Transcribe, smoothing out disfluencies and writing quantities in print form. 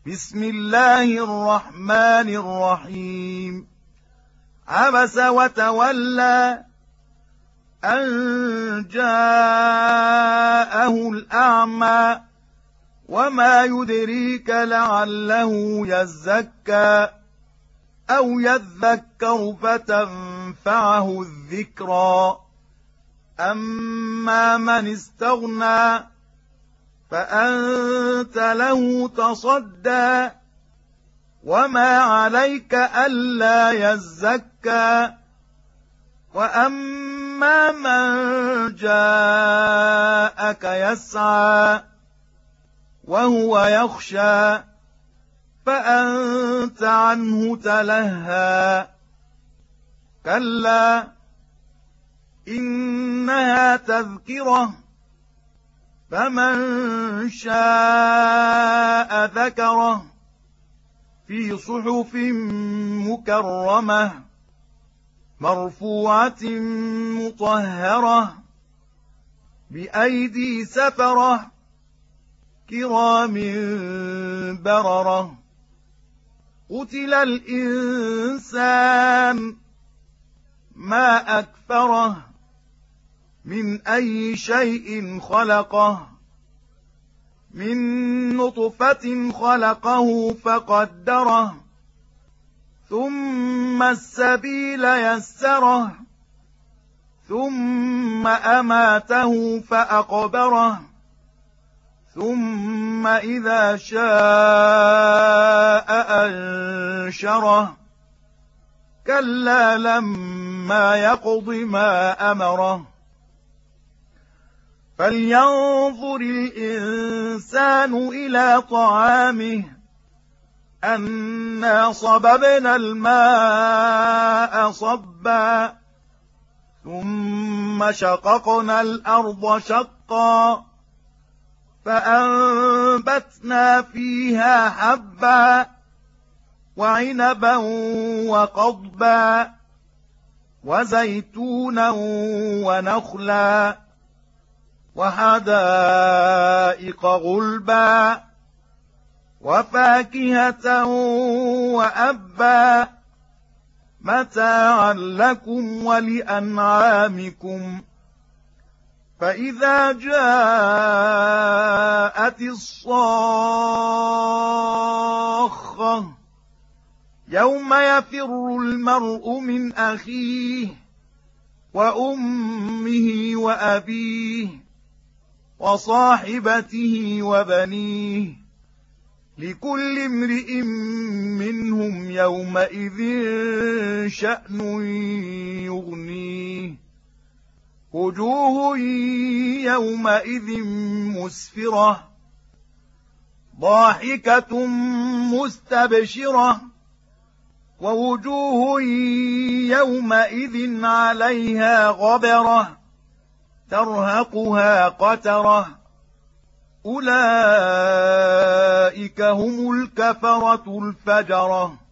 بسم الله الرحمن الرحيم. عبس وتولى أن جاءه الأعمى وما يدريك لعله يزكى أو يذكر فتنفعه الذكرى. أما من استغنى فأنت له تصدى وما عليك ألا يزكى. وأما من جاءك يسعى وهو يخشى فأنت عنه تلهى. كلا إنها تذكرة فمن شاء ذكره في صحف مكرمة مرفوعة مطهرة بأيدي سفرة كرام بررة. قتل الإنسان ما أكفره من أي شيء خلقه من نطفة خلقه فقدره ثم السبيل يسره ثم أماته فأقبره ثم إذا شاء أنشره. كلا لما يقض ما أمره. فلينظر الإنسان إلى طعامه أنا صببنا الماء صبا ثم شققنا الأرض شقا فأنبتنا فيها حبا وعنبا وقضبا وزيتونا ونخلا وحدائق غلبا وفاكهة وأبا متاعا لكم ولأنعامكم. فإذا جاءت الصاخة يوم يفر المرء من أخيه وأمه وأبيه وصاحبته وبنيه لكل امرئ منهم يومئذ شأن يغنيه. وجوه يومئذ مسفرة ضاحكة مستبشرة ووجوه يومئذ عليها غبرة ترهقها قترة. أولئك هم الكفرة الفجرة.